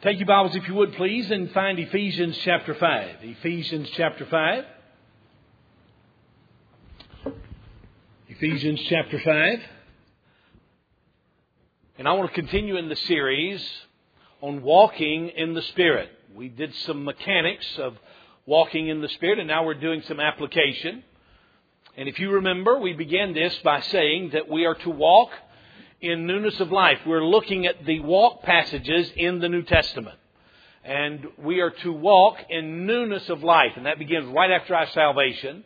Take your Bibles, if you would, please, and find Ephesians chapter 5. Ephesians chapter 5. Ephesians chapter 5. And I want to continue in the series on walking in the Spirit. We did some mechanics of walking in the Spirit, and now we're doing some application. And if you remember, we began this by saying that we are to walk in newness of life. We're looking at the walk passages in the New Testament. And we are to walk in newness of life. And that begins right after our salvation.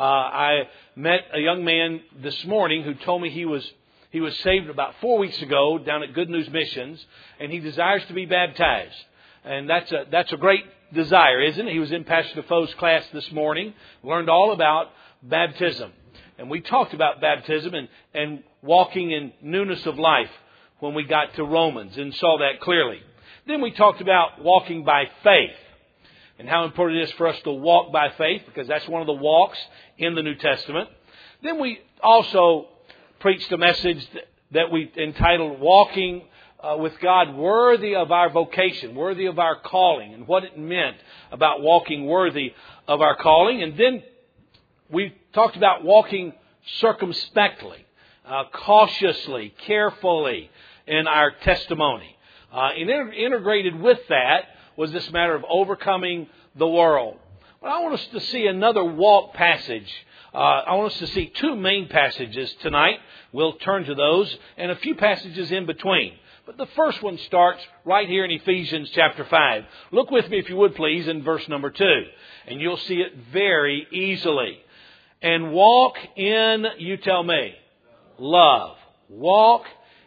I met a young man this morning who told me he was saved about 4 weeks ago down at Good News Missions. And he desires to be baptized. And that's a great desire, isn't it? He was in Pastor Defoe's class this morning. Learned all about baptism. And we talked about baptism and walking in newness of life when we got to Romans and saw that clearly. Then we talked about walking by faith and how important it is for us to walk by faith, because that's one of the walks in the New Testament. Then we also preached a message that we entitled Walking with God Worthy of Our Vocation, Worthy of Our Calling, and what it meant about walking worthy of our calling. And then we talked about walking circumspectly, cautiously, carefully in our testimony. Integrated with that was this matter of overcoming the world. But I want us to see another walk passage. I want us to see two main passages tonight. We'll turn to those and a few passages in between. But the first one starts right here in Ephesians chapter 5. Look with me, if you would please, in verse number 2. And you'll see it very easily. And walk in, you tell me, love. Walk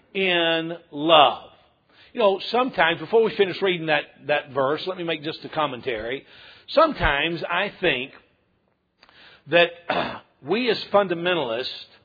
in love. You know, sometimes, before we finish reading that verse, let me make just a commentary. Sometimes I think that we as fundamentalists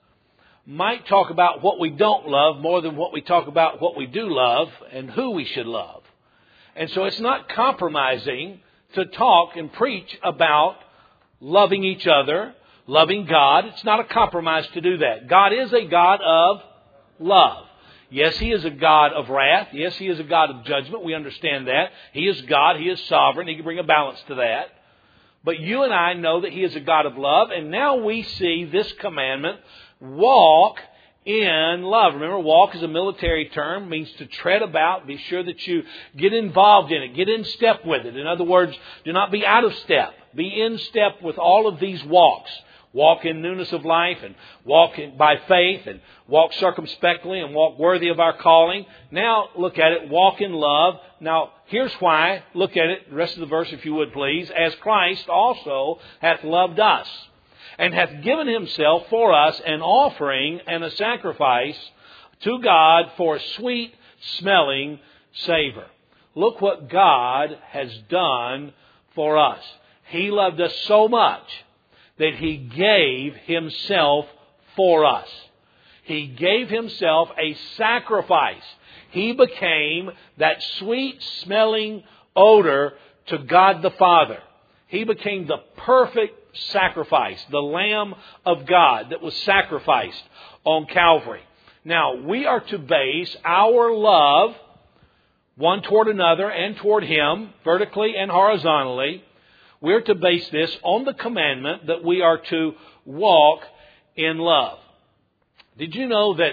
might talk about what we don't love more than what we talk about what we do love and who we should love. And so it's not compromising to talk and preach about loving each other, loving God. It's not a compromise to do that. God is a God of love. Yes, He is a God of wrath. Yes, He is a God of judgment. We understand that. He is God. He is sovereign. He can bring a balance to that. But you and I know that He is a God of love. And now we see this commandment, walk in love. Remember, walk is a military term, means to tread about, be sure that you get involved in it, get in step with it. In other words, do not be out of step. Be in step with all of these walks. Walk in newness of life, and walk by faith, and walk circumspectly, and walk worthy of our calling. Now, look at it, walk in love. Now, here's why. Look at it, the rest of the verse, if you would please. As Christ also hath loved us, and hath given Himself for us an offering and a sacrifice to God for a sweet-smelling savor. Look what God has done for us. He loved us so much that He gave Himself for us. He gave Himself a sacrifice. He became that sweet-smelling odor to God the Father. He became the perfect sacrifice, the Lamb of God that was sacrificed on Calvary. Now, we are to base our love one toward another and toward Him, vertically and horizontally. We're to base this on the commandment that we are to walk in love. Did you know that,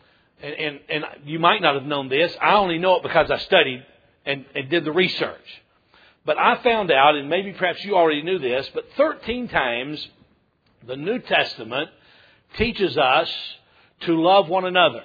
and you might not have known this, I only know it because I studied and did the research. But I found out, and maybe perhaps you already knew this, but 13 times the New Testament teaches us to love one another.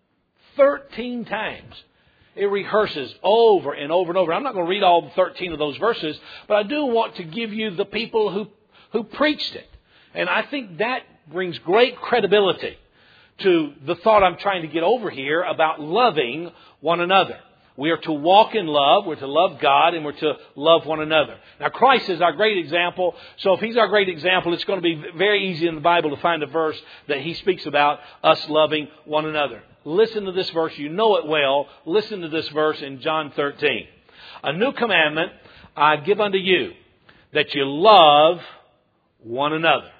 13 times. It rehearses over and over and over. I'm not going to read all 13 of those verses, but I do want to give you the people who preached it. And I think that brings great credibility to the thought I'm trying to get over here about loving one another. We are to walk in love, we're to love God, and we're to love one another. Now, Christ is our great example, so if He's our great example, it's going to be very easy in the Bible to find a verse that He speaks about us loving one another. Listen to this verse. You know it well. Listen to this verse in John 13. A new commandment I give unto you, that you love one another.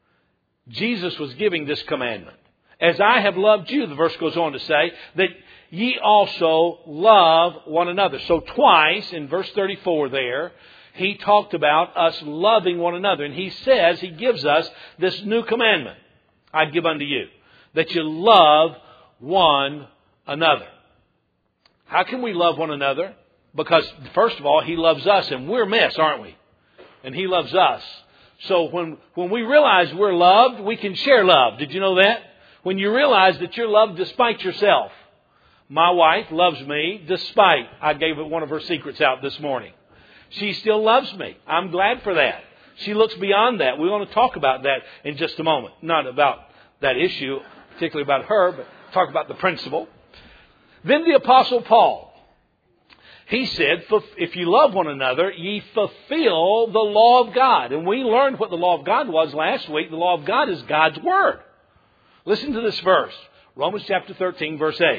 Jesus was giving this commandment. As I have loved you, the verse goes on to say, that ye also love one another. So twice in verse 34 there, he talked about us loving one another. And he says, he gives us this new commandment, I give unto you, that you love one another. How can we love one another? Because, first of all, he loves us, and we're a mess, aren't we? And he loves us. So when we realize we're loved, we can share love. Did you know that? When you realize that you're loved despite yourself. My wife loves me despite. I gave one of her secrets out this morning. She still loves me. I'm glad for that. She looks beyond that. We want to talk about that in just a moment. Not about that issue, particularly about her, but talk about the principle. Then the Apostle Paul, he said, if you love one another, ye fulfill the law of God. And we learned what the law of God was last week. The law of God is God's Word. Listen to this verse. Romans chapter 13, verse 8.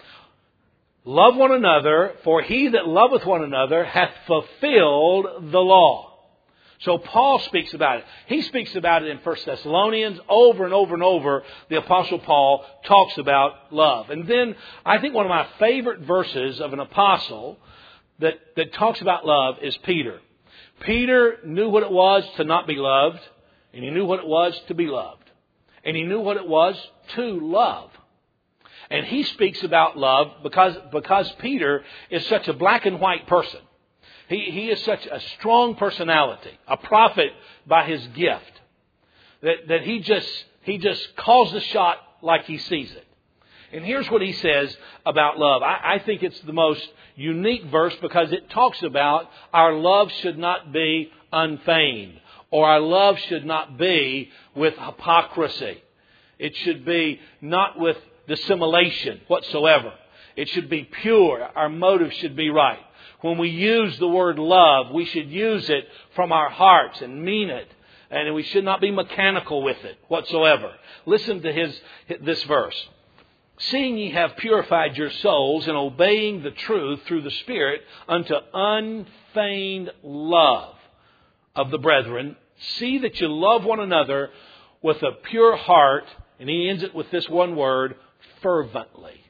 Love one another, for he that loveth one another hath fulfilled the law. So Paul speaks about it. He speaks about it in 1 Thessalonians over and over and over. The Apostle Paul talks about love. And then I think one of my favorite verses of an apostle that talks about love is Peter. Peter knew what it was to not be loved, and he knew what it was to be loved. And he knew what it was to love. And he speaks about love because Peter is such a black and white person. He is such a strong personality, a prophet by his gift, that he just calls the shot like he sees it. And here's what he says about love. I think it's the most unique verse because it talks about our love should not be unfeigned, or our love should not be with hypocrisy. It should be not with dissimulation whatsoever. It should be pure. Our motive should be right. When we use the word love, we should use it from our hearts and mean it. And we should not be mechanical with it whatsoever. Listen to this verse. Seeing ye have purified your souls in obeying the truth through the Spirit unto unfeigned love of the brethren, see that you love one another with a pure heart. And he ends it with this one word, fervently.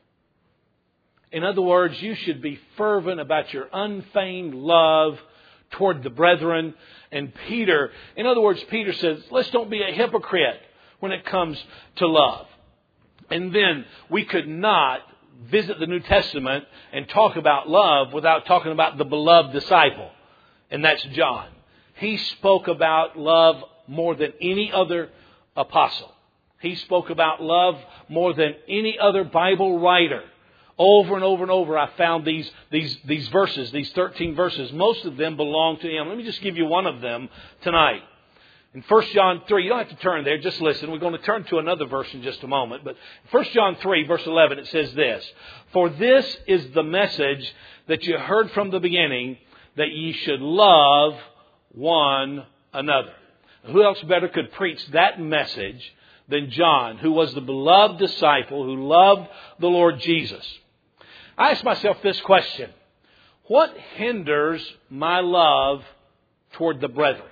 In other words, you should be fervent about your unfeigned love toward the brethren. And Peter says, let's don't be a hypocrite when it comes to love. And then we could not visit the New Testament and talk about love without talking about the beloved disciple. And that's John. He spoke about love more than any other apostle. He spoke about love more than any other Bible writer. Over and over and over, I found these verses, these 13 verses. Most of them belong to him. Let me just give you one of them tonight. In 1 John 3, you don't have to turn there, just listen. We're going to turn to another verse in just a moment. But 1 John 3, verse 11, it says this. For this is the message that you heard from the beginning, that ye should love one another. Who else better could preach that message than John, who was the beloved disciple who loved the Lord Jesus? I ask myself this question. What hinders my love toward the brethren?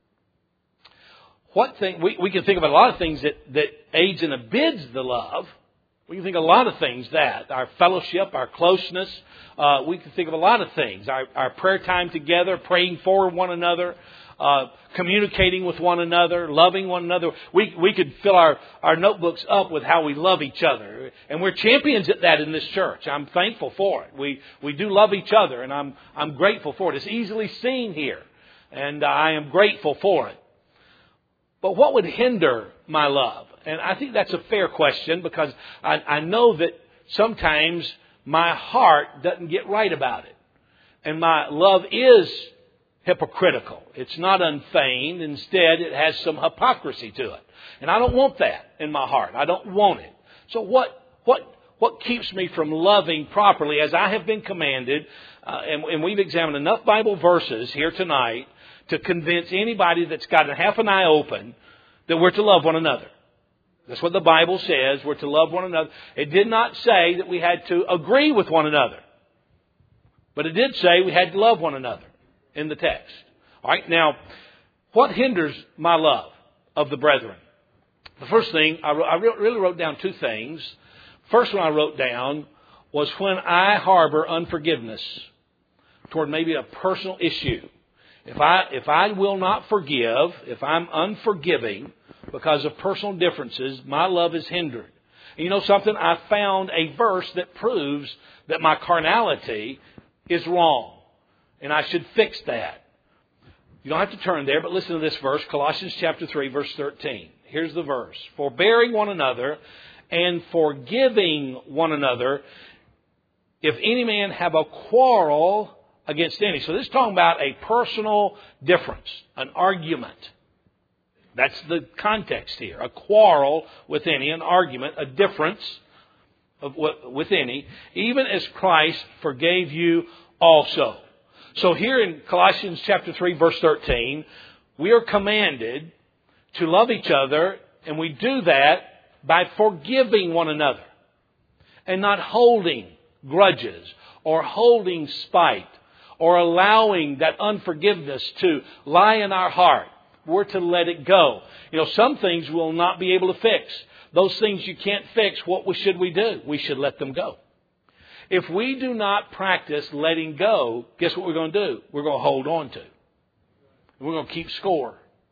We can think of a lot of things that aids and abids the love. We can think of a lot of things that. Our fellowship, our closeness. We can think of a lot of things. Our prayer time together, praying for one another. Communicating with one another, loving one another. We could fill our notebooks up with how we love each other. And we're champions at that in this church. I'm thankful for it. We do love each other, and I'm grateful for it. It's easily seen here, and I am grateful for it. But what would hinder my love? And I think that's a fair question, because I know that sometimes my heart doesn't get right about it. And my love is hypocritical. It's not unfeigned. Instead, it has some hypocrisy to it. And I don't want that in my heart. I don't want it. So what keeps me from loving properly as I have been commanded? And we've examined enough Bible verses here tonight to convince anybody that's got a half an eye open that we're to love one another. That's what the Bible says. We're to love one another. It did not say that we had to agree with one another. But it did say we had to love one another in the text. All right, now, what hinders my love of the brethren? The first thing, I really wrote down two things. First one I wrote down was when I harbor unforgiveness toward maybe a personal issue. If I will not forgive, if I'm unforgiving because of personal differences, my love is hindered. And you know something? I found a verse that proves that my carnality is wrong. And I should fix that. You don't have to turn there, but listen to this verse, Colossians chapter 3, verse 13. Here's the verse. Forbearing one another and forgiving one another, if any man have a quarrel against any. So this is talking about a personal difference, an argument. That's the context here. A quarrel with any, an argument, a difference with any, even as Christ forgave you also. So here in Colossians chapter 3, verse 13, we are commanded to love each other, and we do that by forgiving one another and not holding grudges or holding spite or allowing that unforgiveness to lie in our heart. We're to let it go. You know, some things we'll not be able to fix. Those things you can't fix, what should we do? We should let them go. If we do not practice letting go, guess what we're going to do? We're going to hold on to. We're going to keep score.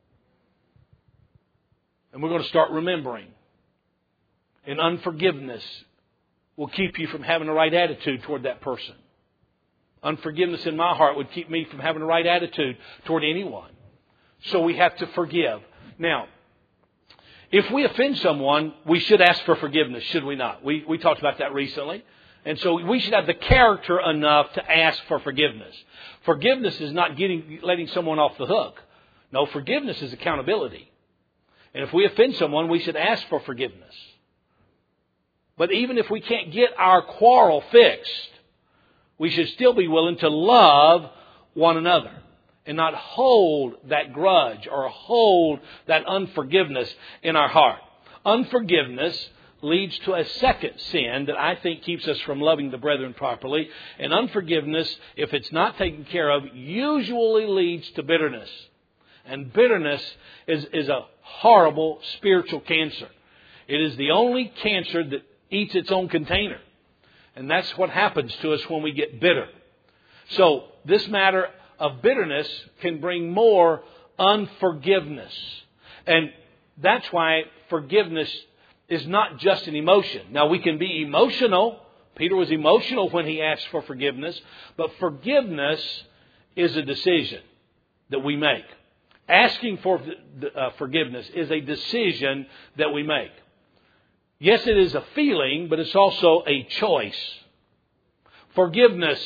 And we're going to start remembering. And unforgiveness will keep you from having the right attitude toward that person. Unforgiveness in my heart would keep me from having the right attitude toward anyone. So we have to forgive. Now, if we offend someone, we should ask for forgiveness, should we not? We talked about that recently. And so we should have the character enough to ask for forgiveness. Forgiveness is not letting someone off the hook. No, forgiveness is accountability. And if we offend someone, we should ask for forgiveness. But even if we can't get our quarrel fixed, we should still be willing to love one another and not hold that grudge or hold that unforgiveness in our heart. Unforgiveness leads to a second sin that I think keeps us from loving the brethren properly. And unforgiveness, if it's not taken care of, usually leads to bitterness. And bitterness is a horrible spiritual cancer. It is the only cancer that eats its own container. And that's what happens to us when we get bitter. So this matter of bitterness can bring more unforgiveness. And that's why forgiveness is not just an emotion. Now, we can be emotional. Peter was emotional when he asked for forgiveness. But forgiveness is a decision that we make. Asking for forgiveness is a decision that we make. Yes, it is a feeling, but it's also a choice. Forgiveness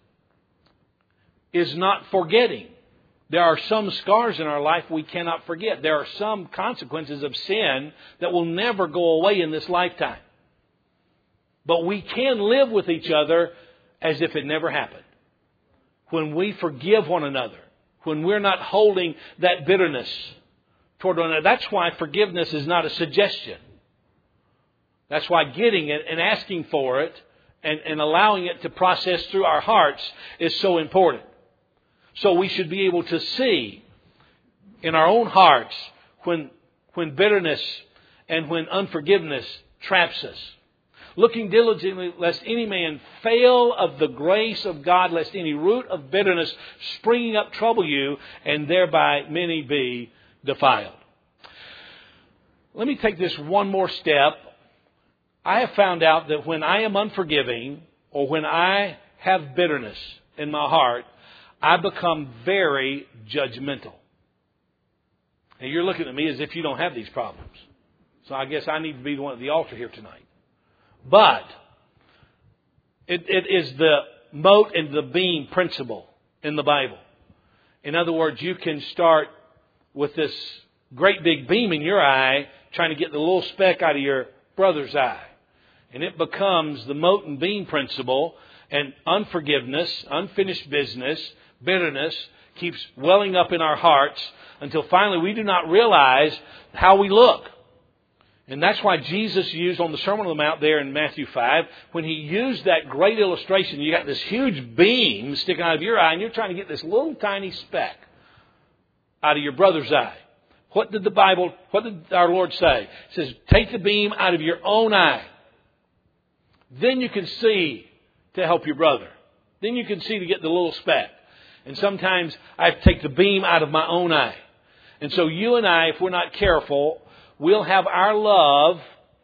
is not forgetting. There are some scars in our life we cannot forget. There are some consequences of sin that will never go away in this lifetime. But we can live with each other as if it never happened. When we forgive one another, when we're not holding that bitterness toward one another. That's why forgiveness is not a suggestion. That's why getting it and asking for it and allowing it to process through our hearts is so important. So we should be able to see in our own hearts when bitterness and when unforgiveness traps us. Looking diligently lest any man fail of the grace of God, lest any root of bitterness springing up trouble you, and thereby many be defiled. Let me take this one more step. I have found out that when I am unforgiving or when I have bitterness in my heart, I become very judgmental. And you're looking at me as if you don't have these problems. So I guess I need to be the one at the altar here tonight. But it is the mote and the beam principle in the Bible. In other words, you can start with this great big beam in your eye trying to get the little speck out of your brother's eye. And it becomes the mote and beam principle, and unforgiveness, unfinished business, bitterness keeps welling up in our hearts until finally we do not realize how we look. And that's why Jesus used on the Sermon on the Mount there in Matthew 5, when He used that great illustration, you got this huge beam sticking out of your eye and you're trying to get this little tiny speck out of your brother's eye. What did our Lord say? He says, take the beam out of your own eye then you can see to help your brother. Then you can see to get the little speck. And sometimes I have to take the beam out of my own eye. And so you and I, if we're not careful, we'll have our love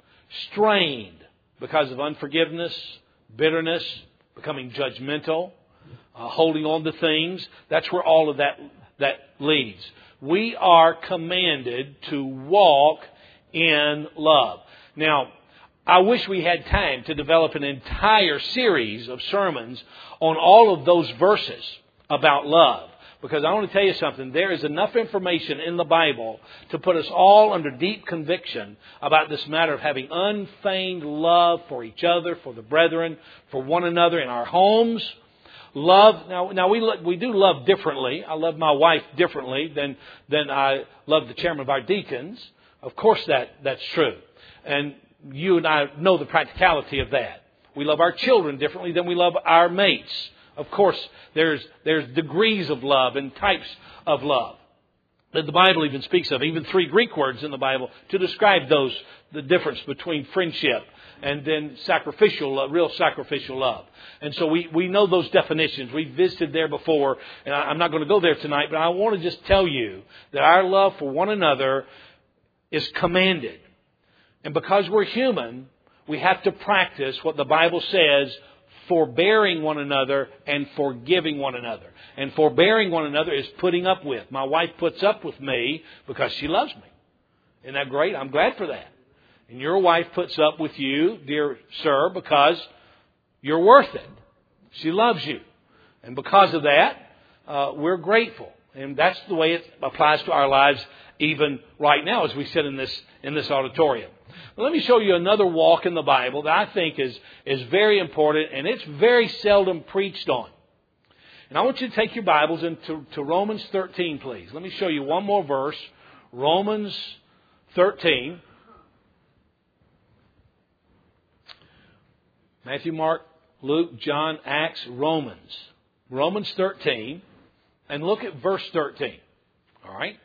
strained because of unforgiveness, bitterness, becoming judgmental, holding on to things. That's where all of that leads. We are commanded to walk in love. Now, I wish we had time to develop an entire series of sermons on all of those verses about love. Because I want to tell you something, there is enough information in the Bible to put us all under deep conviction about this matter of having unfeigned love for each other, for the brethren, for one another in our homes. Love, now we do love differently. I love my wife differently than I love the chairman of our deacons. Of course that's true. And you and I know the practicality of that. We love our children differently than we love our mates. Of course, there's degrees of love and types of love that the Bible even speaks of. Even 3 Greek words in the Bible to describe the difference between friendship and then sacrificial love, real sacrificial love. And so we know those definitions. We visited there before, and I'm not going to go there tonight, but I want to just tell you that our love for one another is commanded. And because we're human, we have to practice what the Bible says, forbearing one another and forgiving one another. And forbearing one another is putting up with. My wife puts up with me because she loves me. Isn't that great? I'm glad for that. And your wife puts up with you, dear sir, because you're worth it. She loves you. And because of that, we're grateful. And that's the way it applies to our lives even right now as we sit in this auditorium. Well, let me show you another walk in the Bible that I think is very important, and it's very seldom preached on. And I want you to take your Bibles to Romans 13, please. Let me show you one more verse. Romans 13. Matthew, Mark, Luke, John, Acts, Romans. Romans 13. And look at verse 13. All right?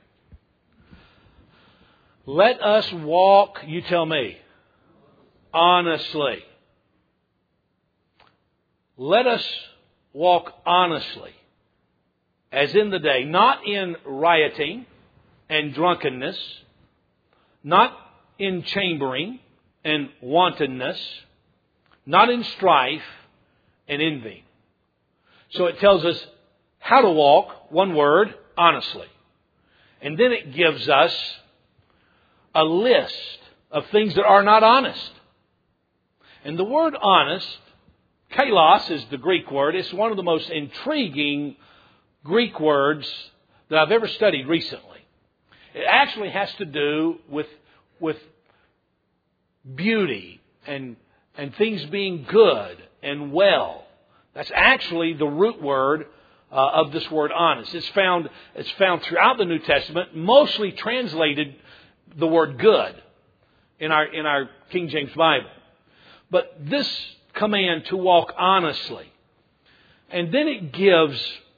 Let us walk, you tell me, honestly. Let us walk honestly, as in the day, not in rioting and drunkenness, not in chambering and wantonness, not in strife and envy. So it tells us how to walk, one word, honestly. And then it gives us a list of things that are not honest. And the word honest, kalos is the Greek word. It's one of the most intriguing Greek words that I've ever studied recently. It actually has to do with beauty and things being good and well. That's actually the root word of this word honest. It's found throughout the New Testament, mostly translated the word good in our King James Bible. But this command to walk honestly. And then it gives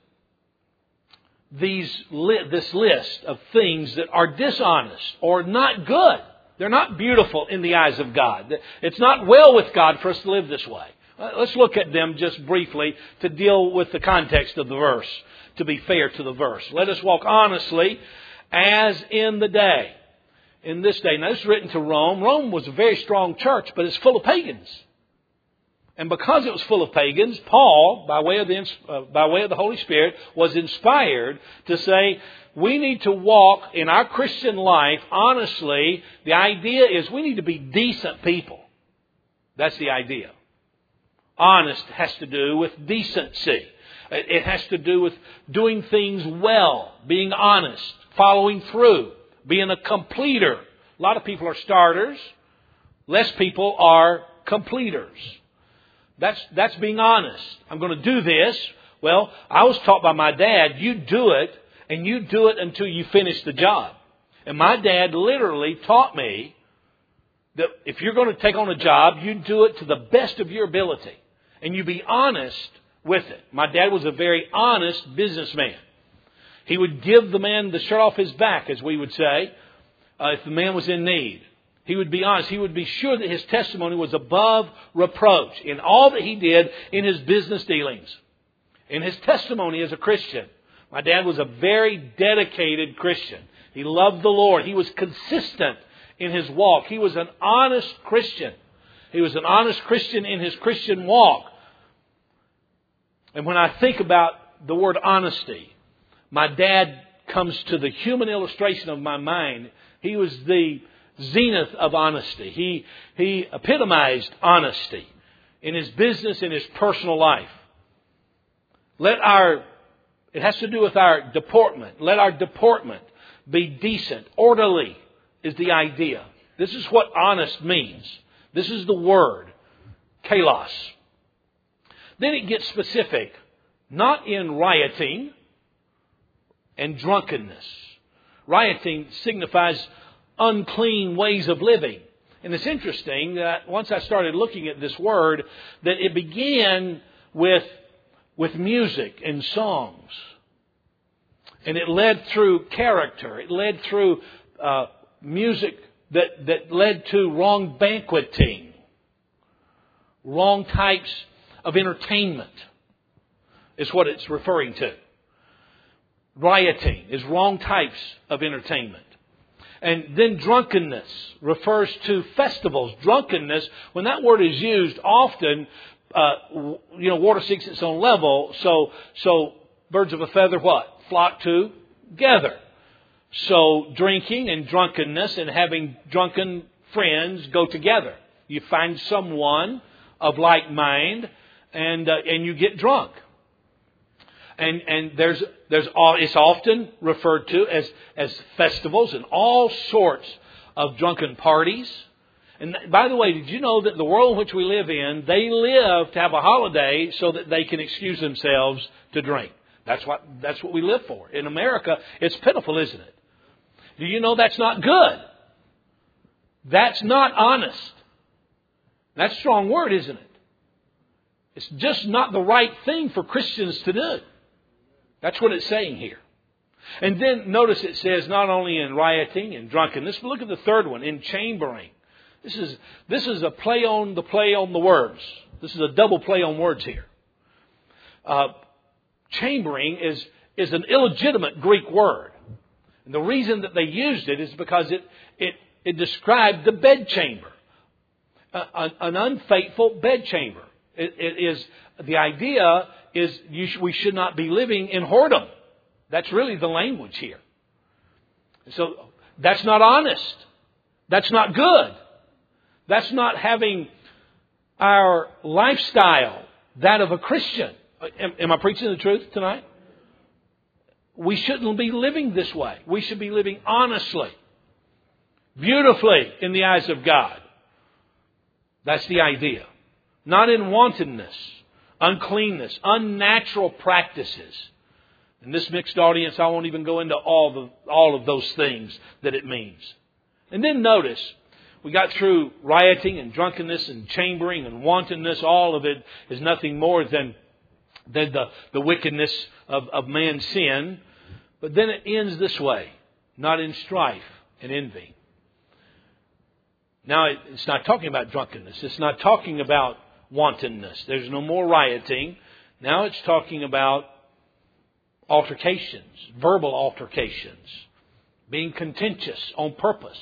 this list of things that are dishonest or not good. They're not beautiful in the eyes of God. It's not well with God for us to live this way. Let's look at them just briefly to deal with the context of the verse, to be fair to the verse. Let us walk honestly as in the day. In this day. Now, this is written to Rome. Rome was a very strong church, but it's full of pagans. And because it was full of pagans, Paul, by way of the Holy Spirit, was inspired to say, we need to walk in our Christian life honestly. The idea is we need to be decent people. That's the idea. Honest has to do with decency. It has to do with doing things well, being honest, following through, being a completer. A lot of people are starters. Less people are completers. That's being honest. I'm going to do this. Well, I was taught by my dad, you do it, and you do it until you finish the job. And my dad literally taught me that if you're going to take on a job, you do it to the best of your ability. And you be honest with it. My dad was a very honest businessman. He would give the man the shirt off his back, as we would say, if the man was in need. He would be honest. He would be sure that his testimony was above reproach in all that he did in his business dealings. In his testimony as a Christian. My dad was a very dedicated Christian. He loved the Lord. He was consistent in his walk. He was an honest Christian. He was an honest Christian in his Christian walk. And when I think about the word honesty, my dad comes to the human illustration of my mind. He was the zenith of honesty. He epitomized honesty in his business, in his personal life. It has to do with our deportment. Let our deportment be decent, orderly is the idea. This is what honest means. This is the word, kalos. Then it gets specific, not in rioting and drunkenness. Rioting signifies unclean ways of living. And it's interesting that once I started looking at this word, that it began with music and songs. And it led through character. It led through music that led to wrong banqueting. Wrong types of entertainment is what it's referring to. Rioting is wrong types of entertainment. And then drunkenness refers to festivals. Drunkenness, when that word is used, often, water seeks its own level. So birds of a feather, what? Flock together. So drinking and drunkenness and having drunken friends go together. You find someone of like mind and you get drunk. And it's often referred to as festivals and all sorts of drunken parties. And by the way, did you know that the world in which we live in, they live to have a holiday so that they can excuse themselves to drink? That's what we live for. In America, it's pitiful, isn't it? Do you know that's not good? That's not honest. That's a strong word, isn't it? It's just not the right thing for Christians to do. That's what it's saying here. And then notice it says not only in rioting and drunkenness, but look at the third one, in chambering. This is a play on the words. This is a double play on words here. Chambering is an illegitimate Greek word. And the reason that they used it is because it described the bedchamber. An unfaithful bedchamber. The idea is we should not be living in whoredom. That's really the language here. So that's not honest. That's not good. That's not having our lifestyle that of a Christian. Am I preaching the truth tonight? We shouldn't be living this way. We should be living honestly, beautifully in the eyes of God. That's the idea. Not in wantonness, uncleanness, unnatural practices. In this mixed audience, I won't even go into all of those things that it means. And then notice, we got through rioting and drunkenness and chambering and wantonness. All of it is nothing more than the wickedness of man's sin. But then it ends this way, not in strife and envy. Now, it's not talking about drunkenness. It's not talking about wantonness. There's no more rioting. Now it's talking about altercations, verbal altercations, being contentious on purpose.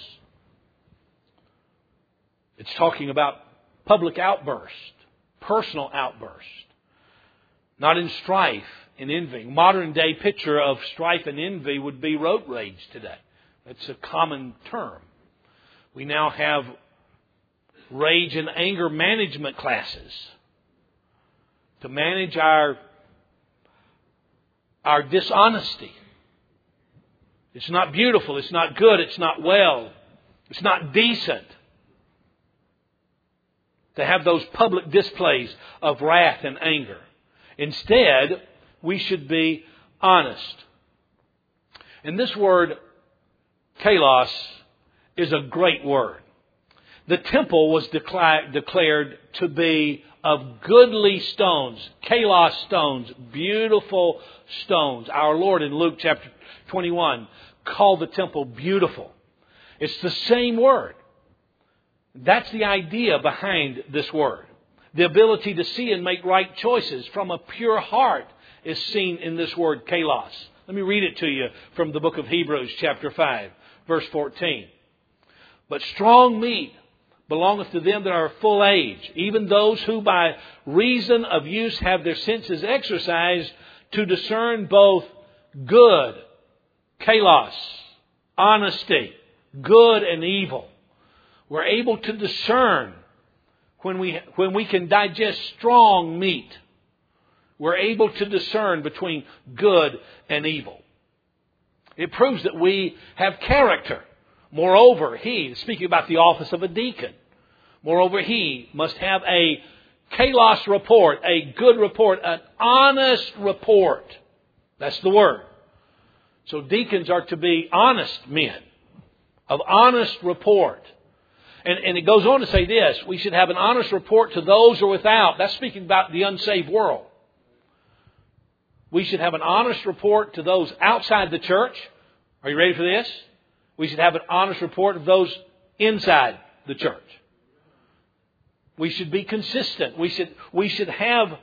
It's talking about public outburst, personal outburst, not in strife and envy. Modern day picture of strife and envy would be road rage today. It's a common term. We now have rage and anger management classes to manage our dishonesty. It's not beautiful. It's not good. It's not well. It's not decent to have those public displays of wrath and anger. Instead, we should be honest. And this word, kalos, is a great word. The temple was declared to be of goodly stones, kalos stones, beautiful stones. Our Lord in Luke chapter 21 called the temple beautiful. It's the same word. That's the idea behind this word. The ability to see and make right choices from a pure heart is seen in this word kalos. Let me read it to you from the book of Hebrews chapter 5, verse 14. But strong meat belongeth to them that are of full age, even those who by reason of use have their senses exercised to discern both good, kalos, honesty, good and evil. We're able to discern when we can digest strong meat. We're able to discern between good and evil. It proves that we have character. Moreover, speaking about the office of a deacon, moreover, he must have a kalos report, a good report, an honest report. That's the word. So deacons are to be honest men, of honest report. And it goes on to say this, we should have an honest report to those who are without. That's speaking about the unsaved world. We should have an honest report to those outside the church. Are you ready for this? We should have an honest report of those inside the church. We should be consistent. We should have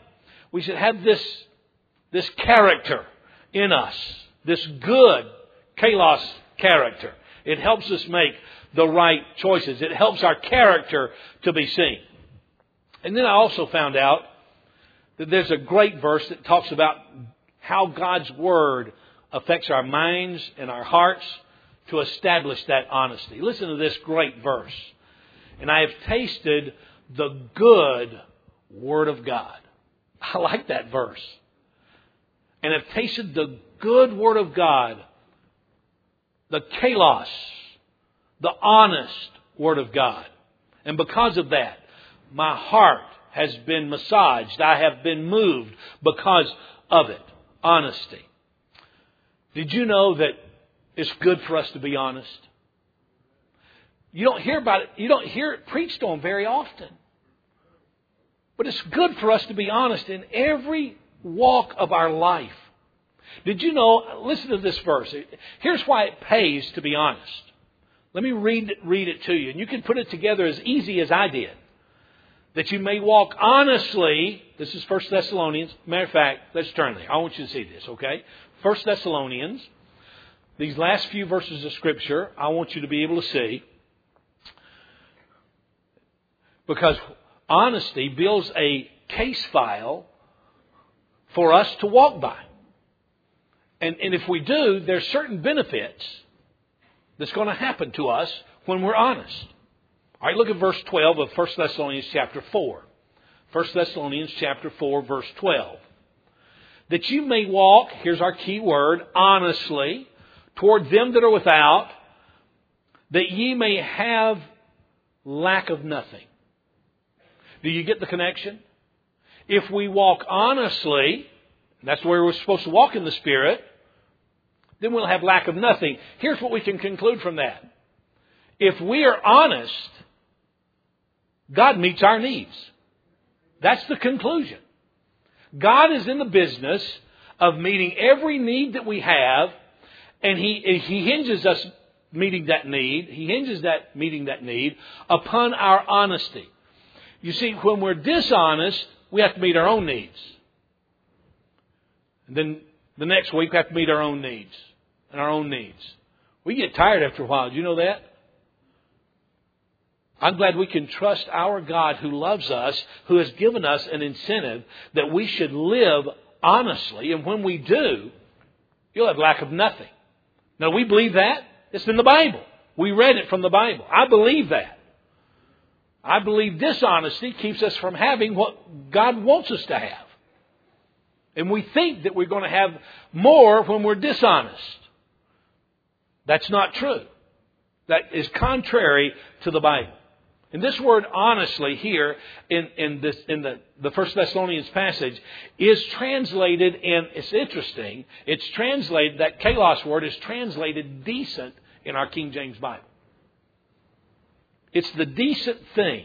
this character in us, this good kalos character. It helps us make the right choices. It helps our character to be seen. And then I also found out that there's a great verse that talks about how God's Word affects our minds and our hearts to establish that honesty. Listen to this great verse. And I have tasted the good Word of God. I like that verse. And have tasted the good Word of God, the kalos, the honest Word of God. And because of that, my heart has been massaged. I have been moved because of it. Honesty. Did you know that it's good for us to be honest? You don't hear about it. You don't hear it preached on very often. But it's good for us to be honest in every walk of our life. Did you know, listen to this verse. Here's why it pays to be honest. Let me read it to you. And you can put it together as easy as I did. That you may walk honestly. This is 1 Thessalonians. Matter of fact, let's turn there. I want you to see this, okay? 1 Thessalonians. These last few verses of Scripture, I want you to be able to see. Because honesty builds a case file for us to walk by. And if we do, there's certain benefits that's going to happen to us when we're honest. All right, look at verse 12 of 1 Thessalonians chapter 4. 1 Thessalonians chapter 4, verse 12. That you may walk, here's our key word, honestly, toward them that are without, that ye may have lack of nothing. Do you get the connection? If we walk honestly, that's where we're supposed to walk in the Spirit, then we'll have lack of nothing. Here's what we can conclude from that. If we are honest, God meets our needs. That's the conclusion. God is in the business of meeting every need that we have, and He hinges us meeting that need. He hinges that meeting that need upon our honesty. You see, when we're dishonest, we have to meet our own needs. And then the next week we have to meet our own needs and our own needs. We get tired after a while. Do you know that? I'm glad we can trust our God who loves us, who has given us an incentive that we should live honestly. And when we do, you'll have lack of nothing. Now, we believe that. It's in the Bible. We read it from the Bible. I believe that. I believe dishonesty keeps us from having what God wants us to have. And we think that we're going to have more when we're dishonest. That's not true. That is contrary to the Bible. And this word honestly here in the 1 Thessalonians passage is translated, and it's interesting, it's translated, that kalos word is translated decent in our King James Bible. It's the decent thing.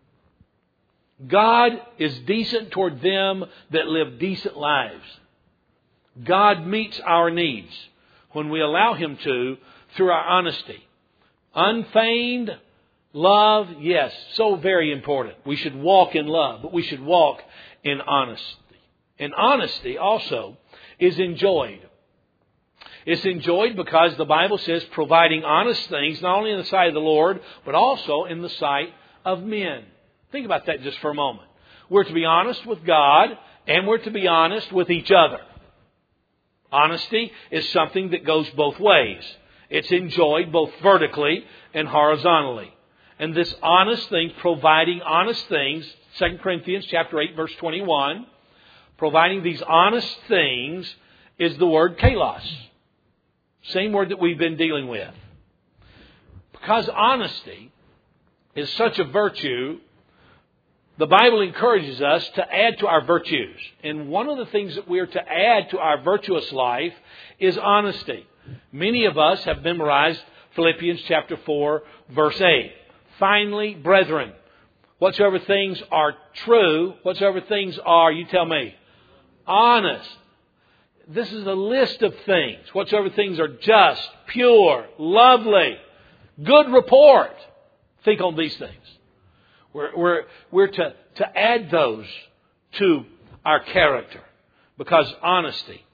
God is decent toward them that live decent lives. God meets our needs when we allow Him to through our honesty. Unfeigned, Love, yes, so very important. We should walk in love, but we should walk in honesty. And honesty also is enjoyed. It's enjoyed because the Bible says providing honest things, not only in the sight of the Lord, but also in the sight of men. Think about that just for a moment. We're to be honest with God, and we're to be honest with each other. Honesty is something that goes both ways. It's enjoyed both vertically and horizontally. And this honest thing, providing honest things, 2 Corinthians chapter 8, verse 21, providing these honest things is the word kalos. Same word that we've been dealing with. Because honesty is such a virtue, the Bible encourages us to add to our virtues. And one of the things that we're to add to our virtuous life is honesty. Many of us have memorized Philippians chapter 4, verse 8. Finally, brethren, whatsoever things are true, whatsoever things are, you tell me, honest. This is a list of things. Whatsoever things are just, pure, lovely, good report. Think on these things. We're to add those to our character. Because honesty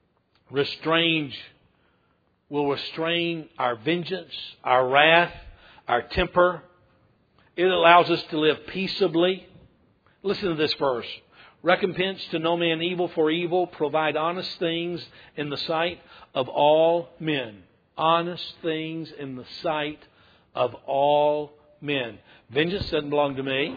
will restrain our vengeance, our wrath, our temper. It allows us to live peaceably. Listen to this verse. Recompense to no man evil for evil. Provide honest things in the sight of all men. Honest things in the sight of all men. Vengeance doesn't belong to me.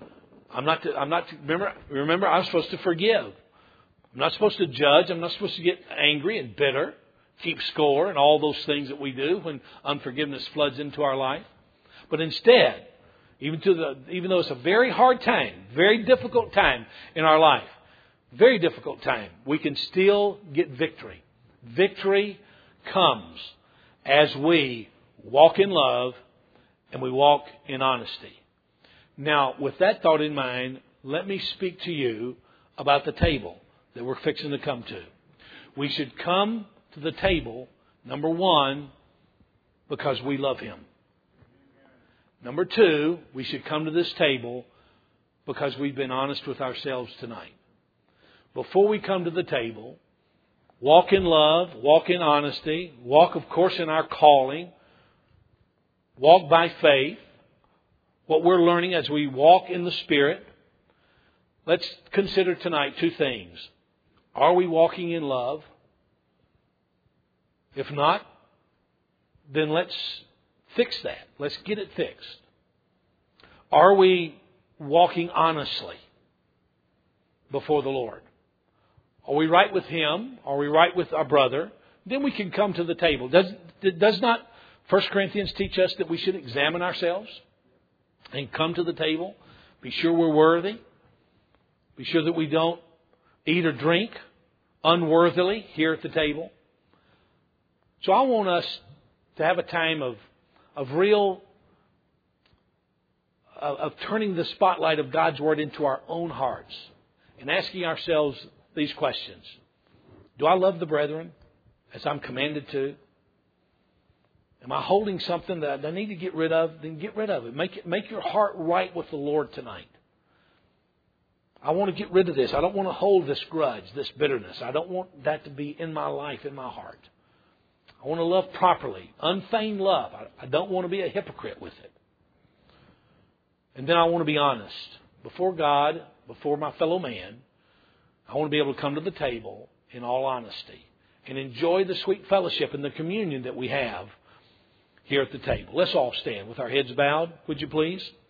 Remember, I'm supposed to forgive. I'm not supposed to judge. I'm not supposed to get angry and bitter, keep score, and all those things that we do when unforgiveness floods into our life. But instead, even though it's a very hard time, very difficult time in our life, very difficult time, we can still get victory. Victory comes as we walk in love and we walk in honesty. Now, with that thought in mind, let me speak to you about the table that we're fixing to come to. We should come to the table, number one, because we love Him. Number two, we should come to this table because we've been honest with ourselves tonight. Before we come to the table, walk in love, walk in honesty, walk, of course, in our calling, walk by faith. What we're learning as we walk in the Spirit. Let's consider tonight two things. Are we walking in love? If not, then let's fix that. Let's get it fixed. Are we walking honestly before the Lord? Are we right with Him? Are we right with our brother? Then we can come to the table. Does not 1 Corinthians teach us that we should examine ourselves and come to the table? Be sure we're worthy. Be sure that we don't eat or drink unworthily here at the table. So I want us to have a time of turning the spotlight of God's Word into our own hearts and asking ourselves these questions. Do I love the brethren as I'm commanded to? Am I holding something that I need to get rid of? Then get rid of it. Make your heart right with the Lord tonight. I want to get rid of this. I don't want to hold this grudge, this bitterness. I don't want that to be in my life, in my heart. I want to love properly, unfeigned love. I don't want to be a hypocrite with it. And then I want to be honest. Before God, before my fellow man, I want to be able to come to the table in all honesty and enjoy the sweet fellowship and the communion that we have here at the table. Let's all stand with our heads bowed, would you please?